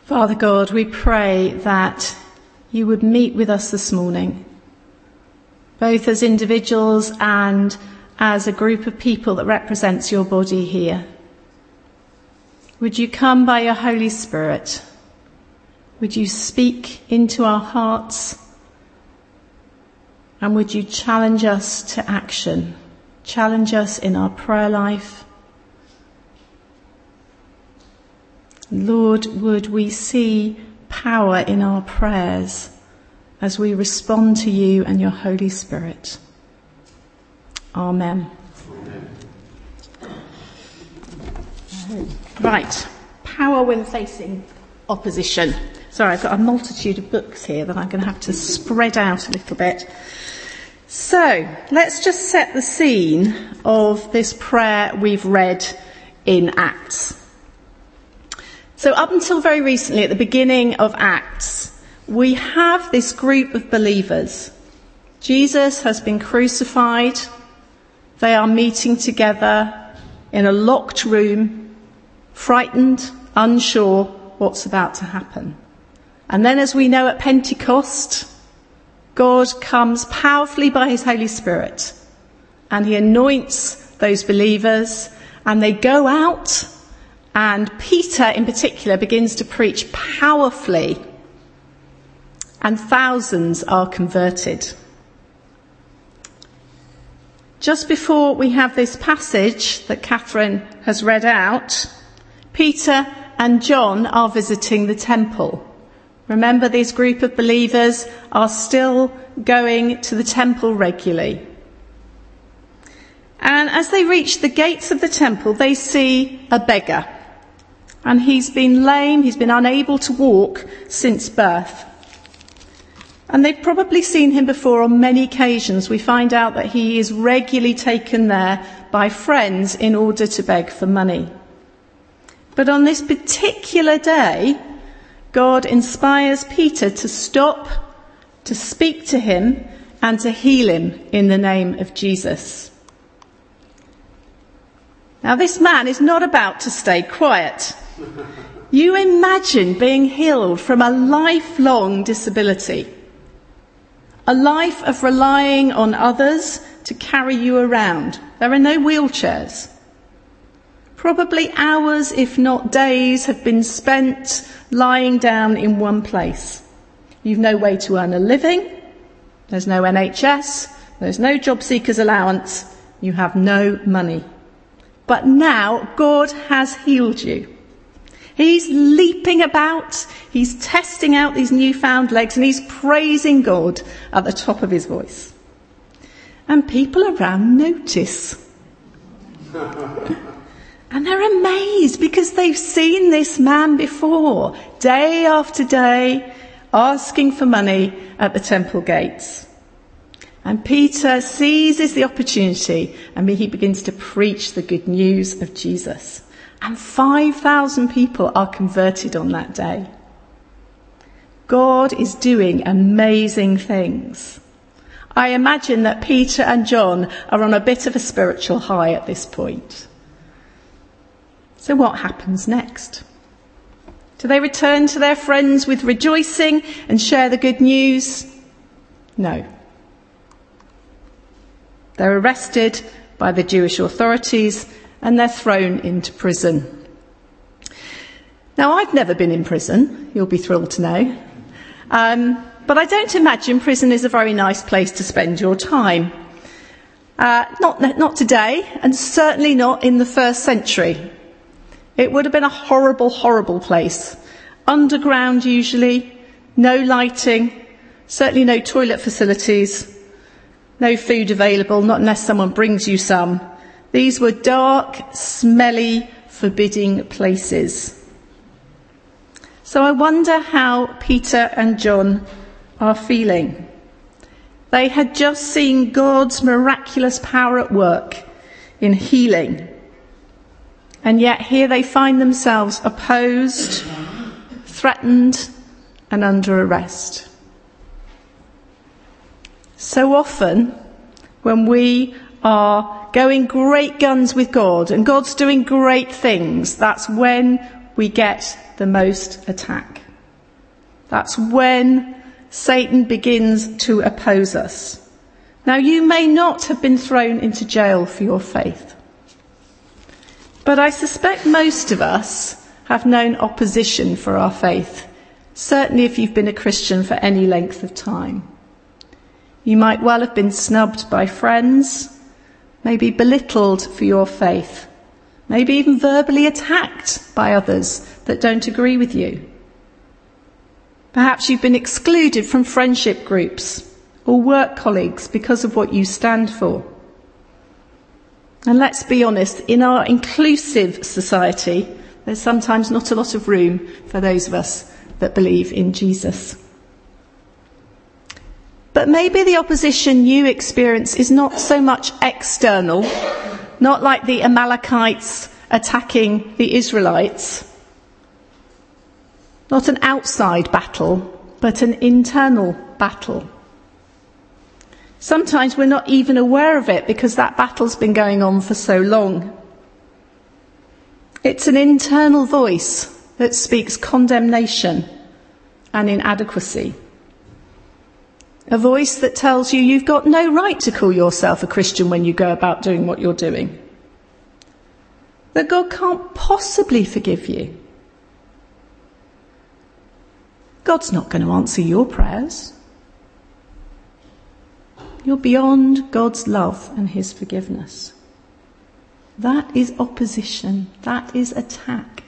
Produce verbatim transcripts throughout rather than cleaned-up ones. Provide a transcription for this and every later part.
Father God, we pray that you would meet with us this morning, both as individuals and as a group of people that represents your body here. Would you come by your Holy Spirit? Would you speak into our hearts? And would you challenge us to action? Challenge us in our prayer life? Lord, would we see power in our prayers as we respond to you and your Holy Spirit? Amen. Amen. Right, power when facing opposition. Sorry, I've got a multitude of books here that I'm going to have to spread out a little bit. So, let's just set the scene of this prayer we've read in Acts. So up until very recently, at the beginning of Acts, we have this group of believers. Jesus has been crucified. They are meeting together in a locked room, frightened, unsure what's about to happen. And then, as we know, at Pentecost, God comes powerfully by his Holy Spirit and he anoints those believers, and they go out. And Peter, in particular, begins to preach powerfully, and thousands are converted. Just before we have this passage that Catherine has read out, Peter and John are visiting the temple. Remember, this group of believers are still going to the temple regularly. And as they reach the gates of the temple, they see a beggar. And he's been lame, he's been unable to walk since birth. And they've probably seen him before on many occasions. We find out that he is regularly taken there by friends in order to beg for money. But on this particular day, God inspires Peter to stop, to speak to him, and to heal him in the name of Jesus. Now, this man is not about to stay quiet. You imagine being healed from a lifelong disability, a life of relying on others to carry you around. There are no wheelchairs. Probably hours, if not days, have been spent lying down in one place. You've no way to earn a living. There's no N H S. There's no job seekers allowance. You have no money. But now God has healed you. He's leaping about, he's testing out these newfound legs, and he's praising God at the top of his voice. And people around notice. And they're amazed because they've seen this man before, day after day, asking for money at the temple gates. And Peter seizes the opportunity and he begins to preach the good news of Jesus. And five thousand people are converted on that day. God is doing amazing things. I imagine that Peter and John are on a bit of a spiritual high at this point. So what happens next? Do they return to their friends with rejoicing and share the good news? No. They're arrested by the Jewish authorities and they're thrown into prison. Now, I've never been in prison, you'll be thrilled to know. Um, but I don't imagine prison is a very nice place to spend your time. Uh, not, not today, and certainly not in the first century. It would have been a horrible, horrible place. Underground usually, no lighting, certainly no toilet facilities, no food available, not unless someone brings you some. These were dark, smelly, forbidding places. So I wonder how Peter and John are feeling. They had just seen God's miraculous power at work in healing. And yet here they find themselves opposed, threatened, and under arrest. So often, when we are going great guns with God and God's doing great things, that's when we get the most attack. That's when Satan begins to oppose us. Now, you may not have been thrown into jail for your faith, but I suspect most of us have known opposition for our faith, certainly if you've been a Christian for any length of time. You might well have been snubbed by friends, maybe belittled for your faith, maybe even verbally attacked by others that don't agree with you. Perhaps you've been excluded from friendship groups or work colleagues because of what you stand for. And let's be honest, in our inclusive society, there's sometimes not a lot of room for those of us that believe in Jesus. But maybe the opposition you experience is not so much external, not like the Amalekites attacking the Israelites, not an outside battle, but an internal battle. Sometimes we're not even aware of it because that battle's been going on for so long. It's an internal voice that speaks condemnation and inadequacy. A voice that tells you you've got no right to call yourself a Christian when you go about doing what you're doing. That God can't possibly forgive you. God's not going to answer your prayers. You're beyond God's love and his forgiveness. That is opposition. That is attack.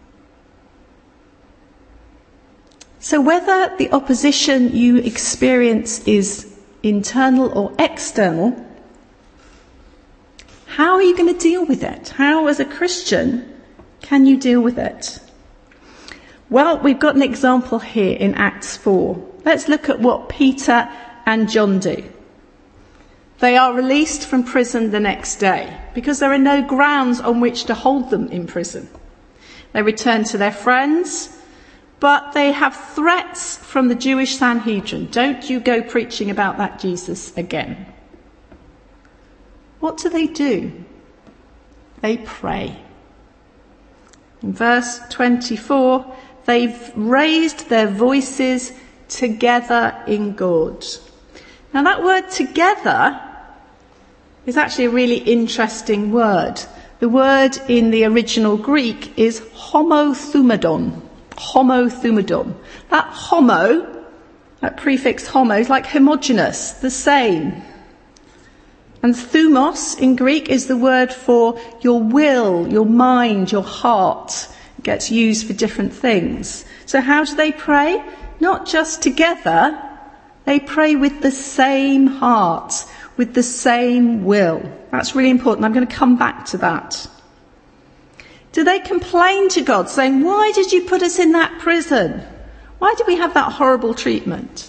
So whether the opposition you experience is internal or external, how are you going to deal with it? How, as a Christian, can you deal with it? Well, we've got an example here in Acts four. Let's look at what Peter and John do. They are released from prison the next day because there are no grounds on which to hold them in prison. They return to their friends, but they have threats from the Jewish Sanhedrin. Don't you go preaching about that Jesus again. What do they do? They pray. In verse twenty-four, they've raised their voices together in God. Now that word together is actually a really interesting word. The word in the original Greek is homothumadon. Homothumadon. That homo, that prefix homo, is like homogeneous, the same. And thumos in Greek is the word for your will, your mind, your heart. It gets used for different things. So how do they pray? Not just together, they pray with the same heart, with the same will. That's really important. I'm going to come back to that. Do they complain to God, saying, why did you put us in that prison? Why did we have that horrible treatment?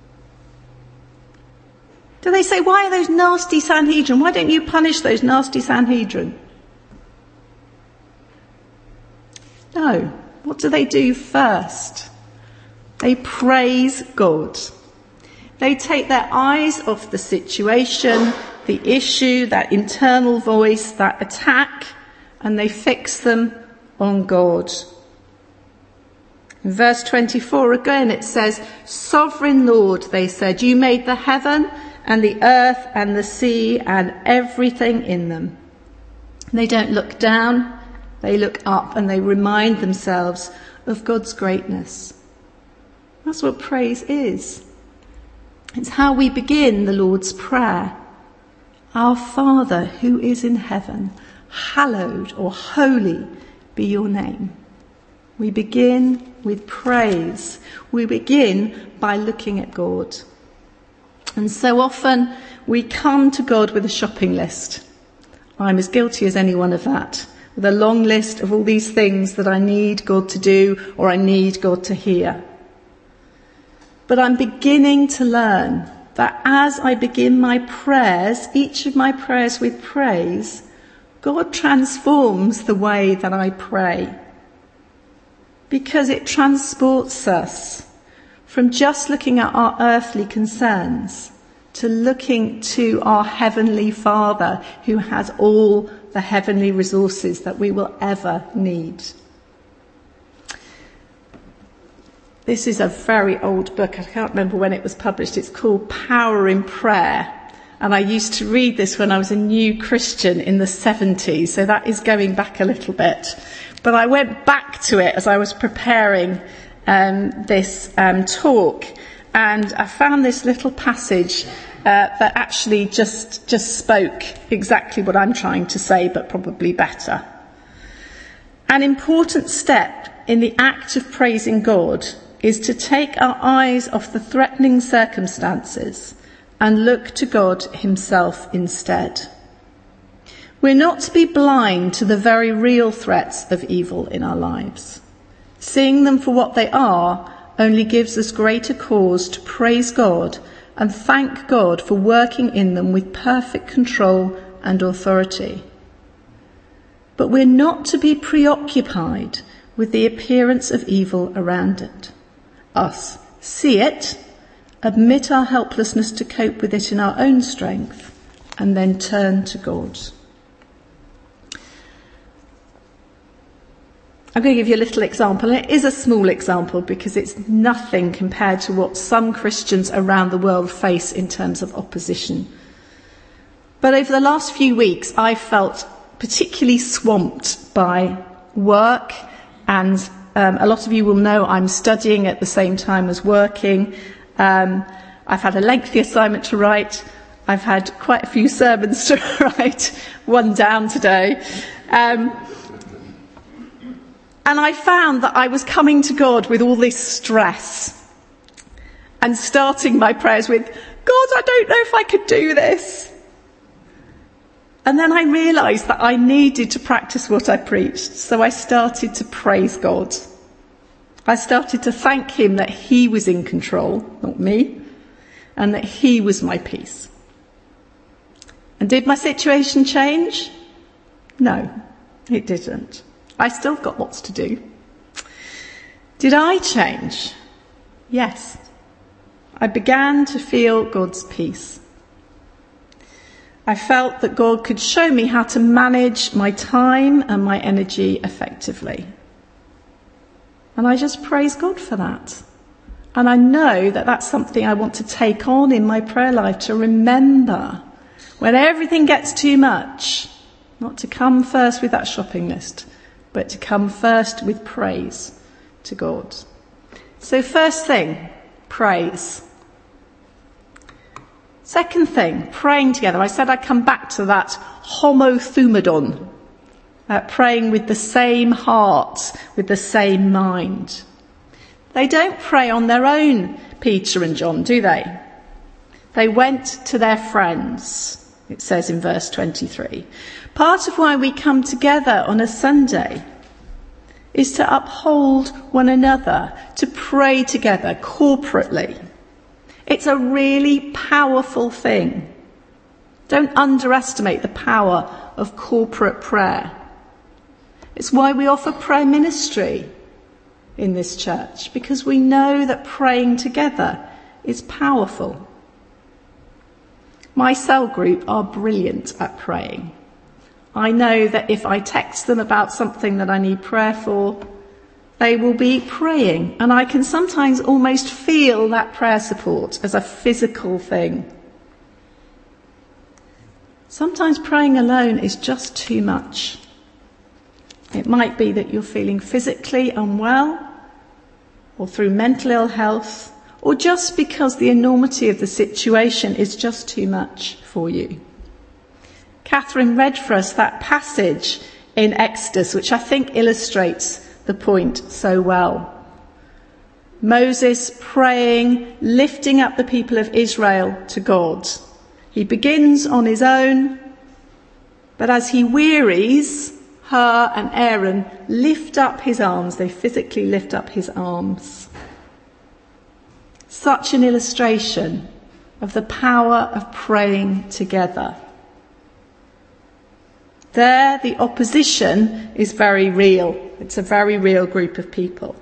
Do they say, why are those nasty Sanhedrin? Why don't you punish those nasty Sanhedrin? No. What do they do first? They praise God. They take their eyes off the situation, the issue, that internal voice, that attack, and they fix them on God. In verse twenty-four again it says, Sovereign Lord, they said, you made the heaven and the earth and the sea and everything in them. And they don't look down, they look up and they remind themselves of God's greatness. That's what praise is. It's how we begin the Lord's Prayer. Our Father who is in heaven, hallowed or holy be your name. We begin with praise. We begin by looking at God. And so often we come to God with a shopping list. I'm as guilty as anyone of that. With a long list of all these things that I need God to do or I need God to hear. But I'm beginning to learn that as I begin my prayers, each of my prayers with praise, God transforms the way that I pray. Because it transports us from just looking at our earthly concerns to looking to our heavenly Father who has all the heavenly resources that we will ever need. This is a very old book. I can't remember when it was published. It's called Power in Prayer. And I used to read this when I was a new Christian in the seventies. So that is going back a little bit. But I went back to it as I was preparing um, this um, talk. And I found this little passage uh, that actually just, just spoke exactly what I'm trying to say, but probably better. An important step in the act of praising God is to take our eyes off the threatening circumstances and look to God himself instead. We're not to be blind to the very real threats of evil in our lives. Seeing them for what they are only gives us greater cause to praise God and thank God for working in them with perfect control and authority. But we're not to be preoccupied with the appearance of evil around it. Us, see it, admit our helplessness to cope with it in our own strength, and then turn to God. I'm going to give you a little example. It is a small example because it's nothing compared to what some Christians around the world face in terms of opposition. But over the last few weeks, I felt particularly swamped by work, and um, a lot of you will know I'm studying at the same time as working. Um, I've had a lengthy assignment to write. I've had quite a few sermons to write, one down today. Um, and I found that I was coming to God with all this stress and starting my prayers with, God, I don't know if I could do this. And then I realised that I needed to practice what I preached, so I started to praise God. I started to thank him that he was in control, not me, and that he was my peace. And did my situation change? No, it didn't. I still got lots to do. Did I change? Yes. I began to feel God's peace. I felt that God could show me how to manage my time and my energy effectively. And I just praise God for that. And I know that that's something I want to take on in my prayer life, to remember when everything gets too much, not to come first with that shopping list, but to come first with praise to God. So first thing, praise. Second thing, praying together. I said I'd come back to that homothumadon, uh, praying with the same heart, with the same mind. They don't pray on their own, Peter and John, do they? They went to their friends, it says in verse twenty-three. Part of why we come together on a Sunday is to uphold one another, to pray together corporately. It's a really powerful thing. Don't underestimate the power of corporate prayer. It's why we offer prayer ministry in this church, because we know that praying together is powerful. My cell group are brilliant at praying. I know that if I text them about something that I need prayer for, they will be praying, and I can sometimes almost feel that prayer support as a physical thing. Sometimes praying alone is just too much. It might be that you're feeling physically unwell, or through mental ill health, or just because the enormity of the situation is just too much for you. Catherine read for us that passage in Exodus, which I think illustrates the point so well. Moses praying, lifting up the people of Israel to God. He begins on his own, but as he wearies, her and Aaron lift up his arms. They physically lift up his arms. Such an illustration of the power of praying together. There, the opposition is very real. It's a very real group of people.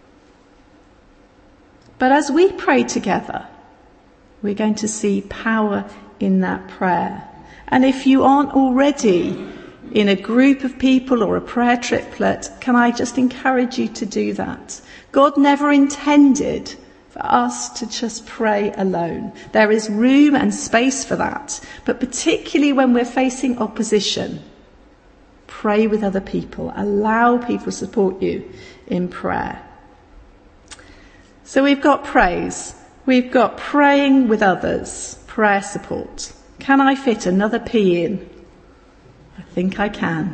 But as we pray together, we're going to see power in that prayer. And if you aren't already in a group of people or a prayer triplet, can I just encourage you to do that? God never intended for us to just pray alone. There is room and space for that, but particularly when we're facing opposition, pray with other people. Allow people to support you in prayer. So we've got praise. We've got praying with others, prayer support. Can I fit another P in? I think I can.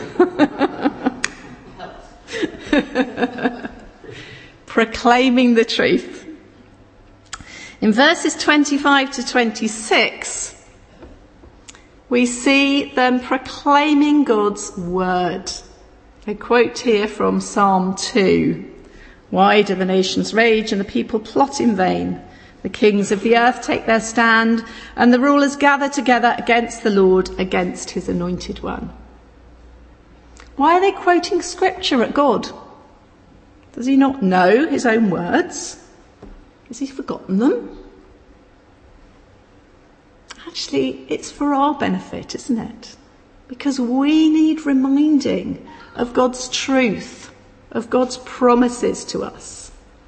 Proclaiming the truth. In verses twenty-five to twenty-six, we see them proclaiming God's word. A quote here from Psalm two. Why do the nations rage and the people plot in vain? The kings of the earth take their stand, and the rulers gather together against the Lord, against his anointed one. Why are they quoting scripture at God? Does he not know his own words? Has he forgotten them? Actually, it's for our benefit, isn't it? Because we need reminding of God's truth, of God's promises to us.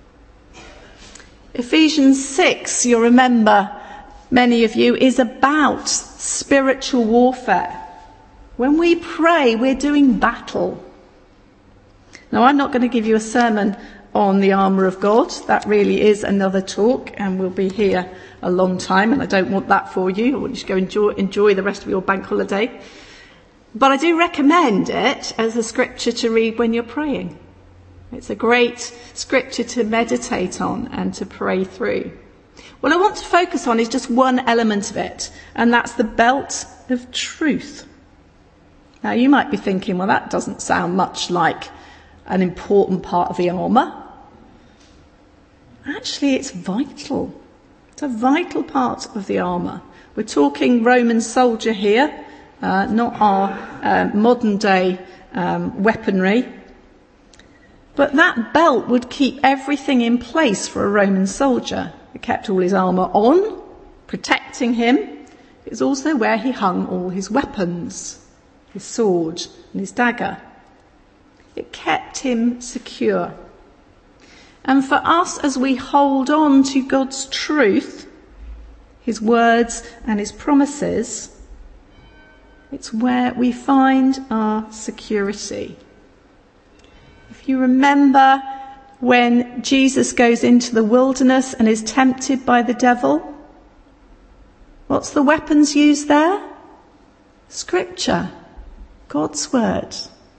Ephesians six, you'll remember, many of you, is about spiritual warfare. When we pray, we're doing battle. Now, I'm not going to give you a sermon on the armour of God. That really is another talk, and we'll be here a long time, and I don't want that for you. I want you to go enjoy, enjoy the rest of your bank holiday. But I do recommend it as a scripture to read when you're praying. It's a great scripture to meditate on and to pray through. What I want to focus on is just one element of it, and that's the belt of truth. Now, you might be thinking, well, that doesn't sound much like an important part of the armour. Actually, it's vital. It's a vital part of the armour. We're talking Roman soldier here, uh, not our uh, modern day um, weaponry. But that belt would keep everything in place for a Roman soldier. It kept all his armour on, protecting him. It was also where he hung all his weapons, his sword and his dagger. It kept him secure. And for us, as we hold on to God's truth, his words and his promises, it's where we find our security. If you remember when Jesus goes into the wilderness and is tempted by the devil, what's the weapons used there? Scripture, God's word.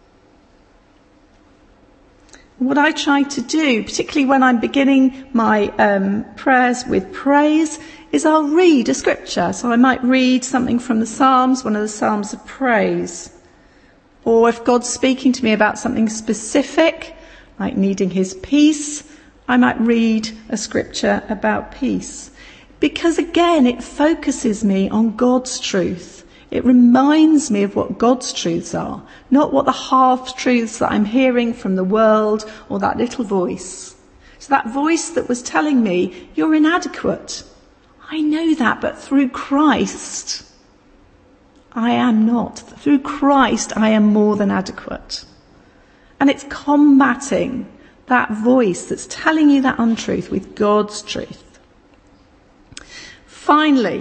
What I try to do, particularly when I'm beginning my um, prayers with praise, is I'll read a scripture. So I might read something from the Psalms, one of the Psalms of praise. Or if God's speaking to me about something specific, like needing his peace, I might read a scripture about peace. Because again, it focuses me on God's truth. It reminds me of what God's truths are, not what the half-truths that I'm hearing from the world or that little voice. So that voice that was telling me, you're inadequate. I know that, but through Christ, I am not. Through Christ, I am more than adequate. And it's combating that voice that's telling you that untruth with God's truth. Finally,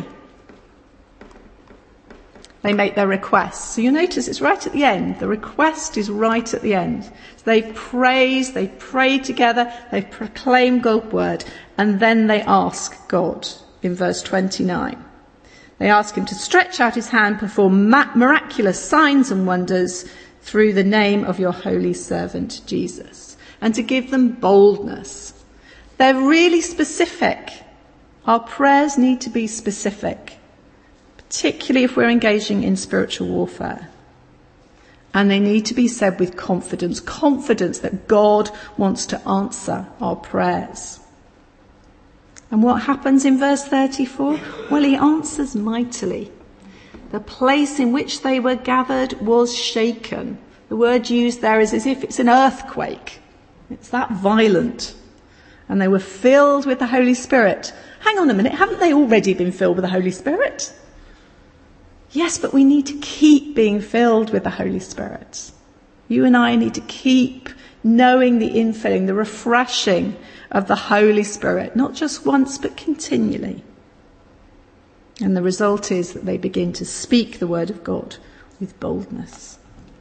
they make their requests. So you notice it's right at the end. The request is right at the end. So they praise, they pray together, they proclaim God's word, and then they ask God in verse twenty-nine. They ask him to stretch out his hand, perform miraculous signs and wonders through the name of your holy servant Jesus, and to give them boldness. They're really specific. Our prayers need to be specific, particularly if we're engaging in spiritual warfare. And they need to be said with confidence, confidence that God wants to answer our prayers. And what happens in verse thirty-four? Well, he answers mightily. The place in which they were gathered was shaken. The word used there is as if it's an earthquake. It's that violent. And they were filled with the Holy Spirit. Hang on a minute, haven't they already been filled with the Holy Spirit? Yes, but we need to keep being filled with the Holy Spirit. You and I need to keep knowing the infilling, the refreshing of the Holy Spirit, not just once, but continually. And the result is that they begin to speak the word of God with boldness.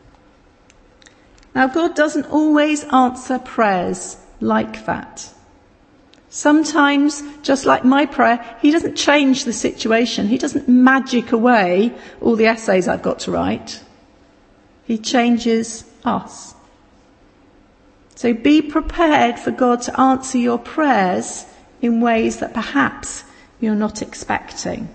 Now, God doesn't always answer prayers like that. Sometimes, just like my prayer, he doesn't change the situation. He doesn't magic away all the essays I've got to write. He changes us. So be prepared for God to answer your prayers in ways that perhaps you're not expecting.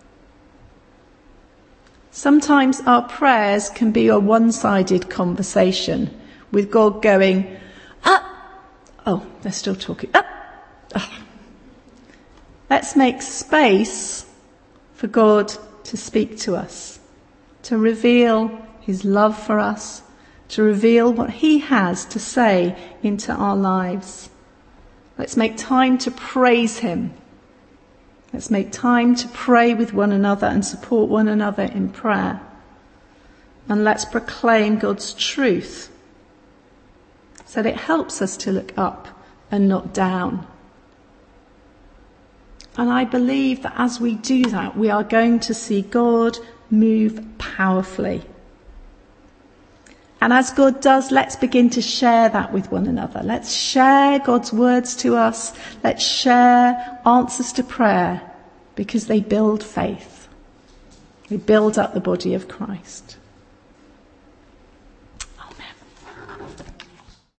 Sometimes our prayers can be a one-sided conversation with God going, ah, oh, they're still talking, ah, oh. Let's make space for God to speak to us, to reveal his love for us, to reveal what he has to say into our lives. Let's make time to praise him. Let's make time to pray with one another and support one another in prayer. And let's proclaim God's truth so that it helps us to look up and not down. And I believe that as we do that, we are going to see God move powerfully. And as God does, let's begin to share that with one another. Let's share God's words to us. Let's share answers to prayer, because they build faith. They build up the body of Christ.